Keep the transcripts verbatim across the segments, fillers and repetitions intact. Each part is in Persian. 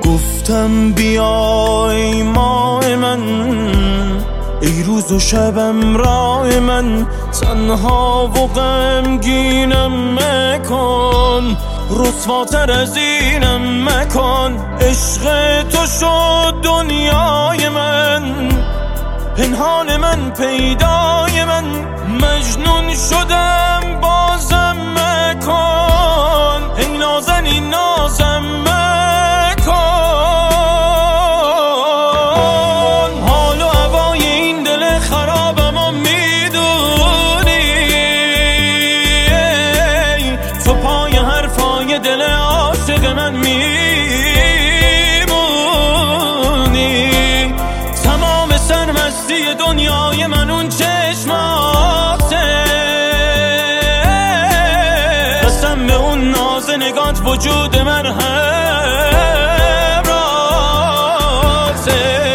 گفتم بیای ماه من، ای روز و شبم راه من، تنها و غمگینم مکن، رسواتر از اینم مکن. عشق تو شد دنیای من، پنهان من پیدای من، مجنون شدم بازم مکن، ای نازنین نازم مکن. حال و هوای این دل خرابم و میدونی، تو پای حرفای دل عاشق من میمونی، تمام سرمستی دنیای من اون چشماته، قسم به اون ناز نگات وجود من همراته.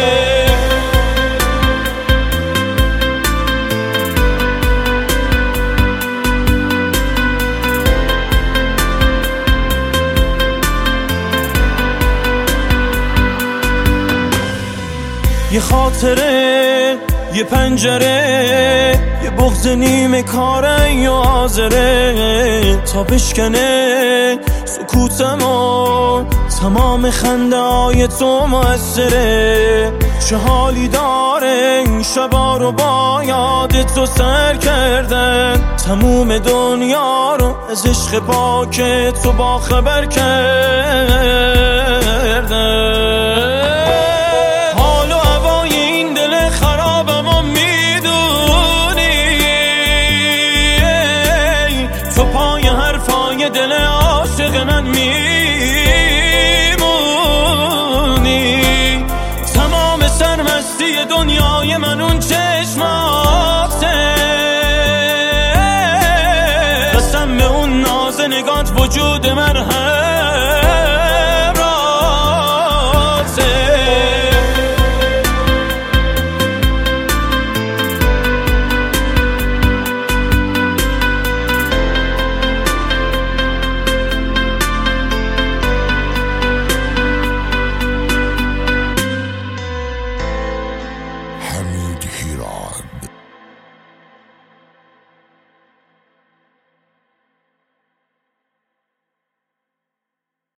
یه خاطره، یه پنجره، یه بغض نیمه کاره یا آزره، تا بشکنه سکوتمو تمام خنده های تو مؤثره. چه حالی داره این شبا رو با یاد تو سر کردن، تموم دنیا رو از عشق پاک تو با خبر کرد.